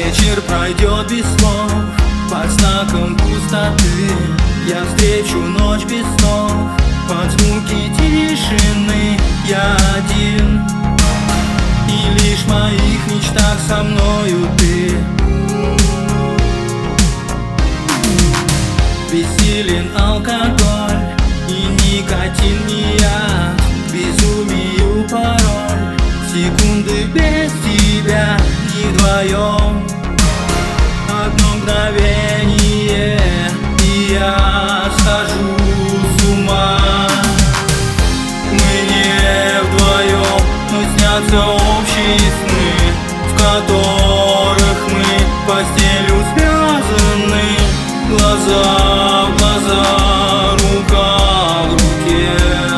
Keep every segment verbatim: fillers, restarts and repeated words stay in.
Вечер пройдет без слов, под знаком пустоты. Я встречу ночь без снов, под звуки тишины. Я один, и лишь в моих мечтах со мною ты. Бессилен алкоголь и никотин, не я. Безумию пароль, секунды без тебя не вдвоем. Одно мгновение, и я схожу с ума. Мы не вдвоем, но снятся общие сны, в которых мы постелью связаны. Глаза в глаза, рука в руке.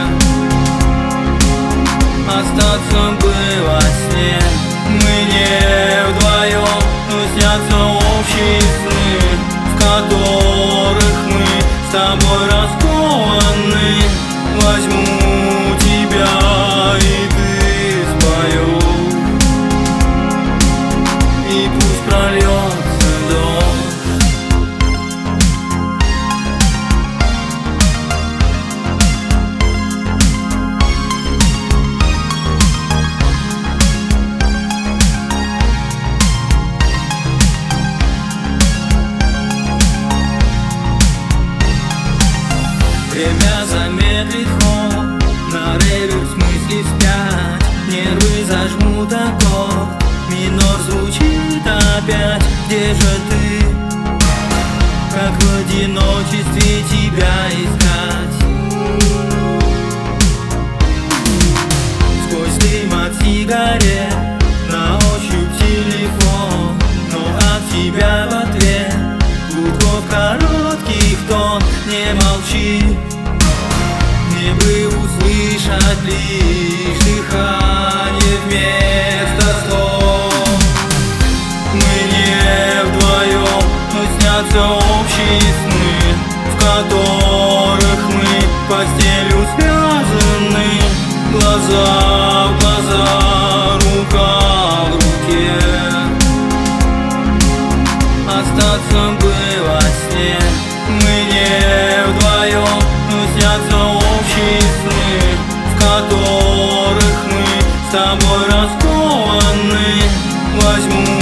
Остаться бы во сне. Мы не вдвоем, но снятся общие сны, в которых мы с тобой раскованы. Возьму тебя, и ты споешь, и пусть прольется дождь. Время замедлит ход, на реверс мысли вспять. Нервы зажмут аккорд, минор звучит опять. Где же ты? Как в одиночестве тебя искать? Сквозь дым от сигарет, на ощупь телефон, но от тебя в ответ гудков коротких тон. Не молчи, мне бы услышать лишь дыхание вместо слов. Мы не вдвоем, но снятся общие сны, в которых мы постелью связаны. Глаза в глаза, рука в руке. Остаться бы во сне. Мы не вдвоем, но снятся общие сны, в которых мы с тобой раскованы. Возьму